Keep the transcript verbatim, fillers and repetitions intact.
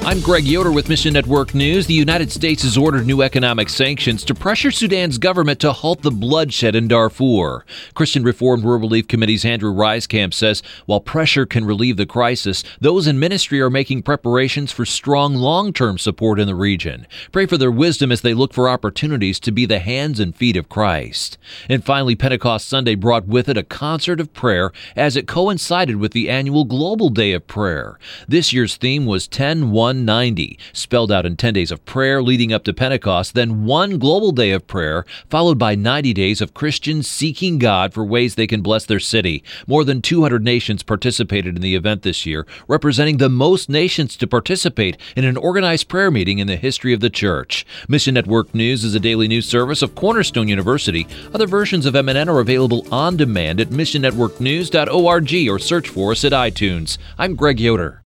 I'm Greg Yoder with Mission Network News. The United States has ordered new economic sanctions to pressure Sudan's government to halt the bloodshed in Darfur. Christian Reformed World Relief Committee's Andrew Reiskamp says while pressure can relieve the crisis, those in ministry are making preparations for strong long-term support in the region. Pray for their wisdom as they look for opportunities to be the hands and feet of Christ. And finally, Pentecost Sunday brought with it a concert of prayer as it coincided with the annual Global Day of Prayer. This year's theme was ten one ninety, spelled out in ten days of prayer leading up to Pentecost, then one global day of prayer, followed by ninety days of Christians seeking God for ways they can bless their city. More than two hundred nations participated in the event this year, representing the most nations to participate in an organized prayer meeting in the history of the church. Mission Network News is a daily news service of Cornerstone University. Other versions of M N N are available on demand at mission network news dot org or search for us at iTunes. I'm Greg Yoder.